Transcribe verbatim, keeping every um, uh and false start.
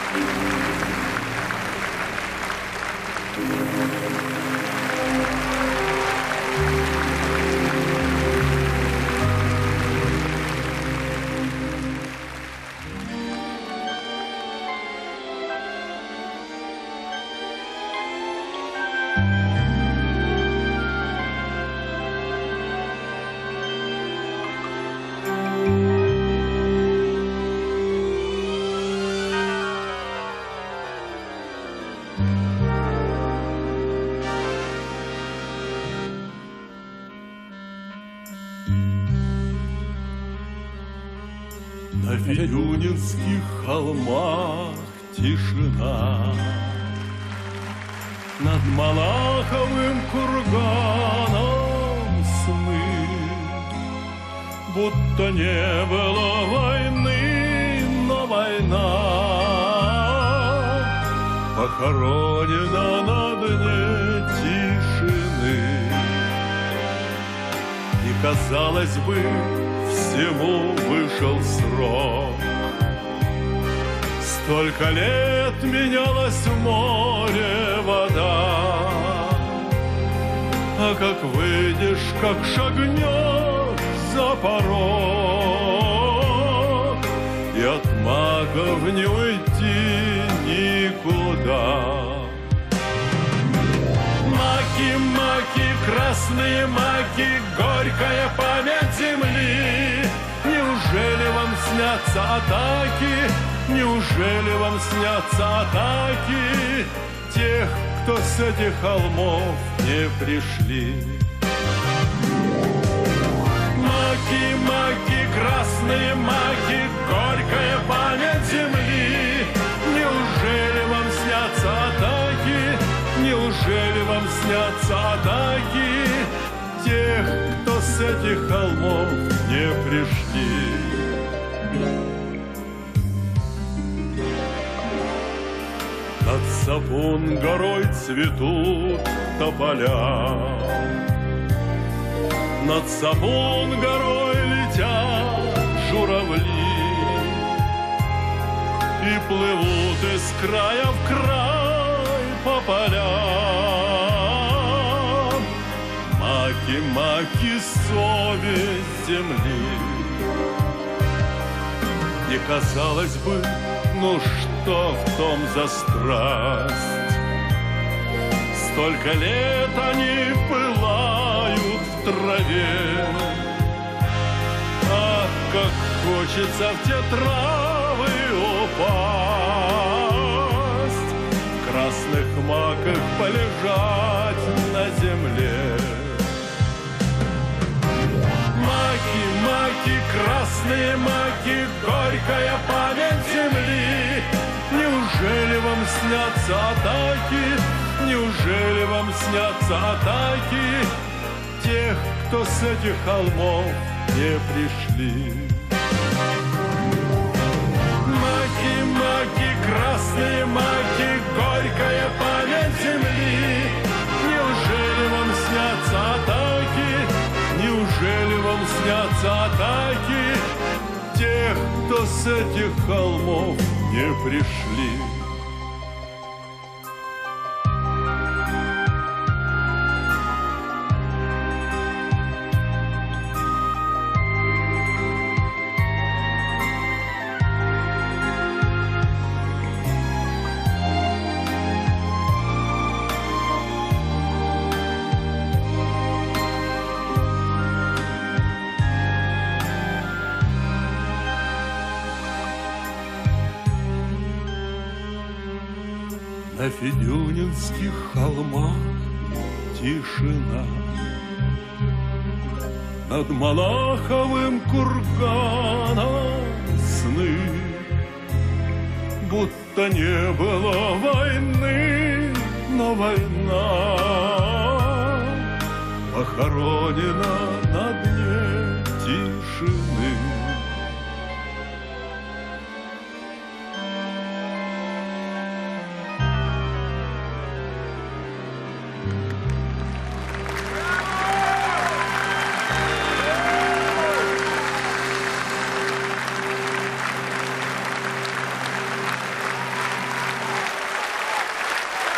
На Виюнинских холмах тишина, над Малаховым курганом сны, будто не было войны, но война похоронена на дне тишины. И, казалось бы, всему вышел срок. Столько лет менялась в море вода, а как выйдешь, как шагнешь за порог, и от магов не уйти никуда. Маки, маки, красные маки, горькая память земли. Неужели вам снятся атаки? Неужели вам снятся атаки тех, кто с этих холмов не пришли? Маки, маки, красные маки, горькая память земли. Неужели вам снятся атаки? Неужели вам снятся атаки тех, кто с этих холмов не пришли? Над Сапун горой цветут тополя, над Сапун горой летят журавли и плывут из края в край по полям. Маки, маки, совесть земли. И казалось бы, ну что в том за страсть? Столько лет они пылают в траве. Ах, как хочется в те травы упасть, в красных маках полежать на земле. Маки, маки, красные маки, горькая память земли. Неужели вам снятся атаки? Неужели вам снятся атаки тех, кто с этих холмов не пришли? Маки, маки, красные маки, горькая память земли. Неужели вам снятся атаки? Неужели вам снятся атаки тех, кто с этих холмов не пришли? На Федюнинских холмах тишина, над Малаховым курганом сны, будто не было войны, но война похоронена на дне тишины.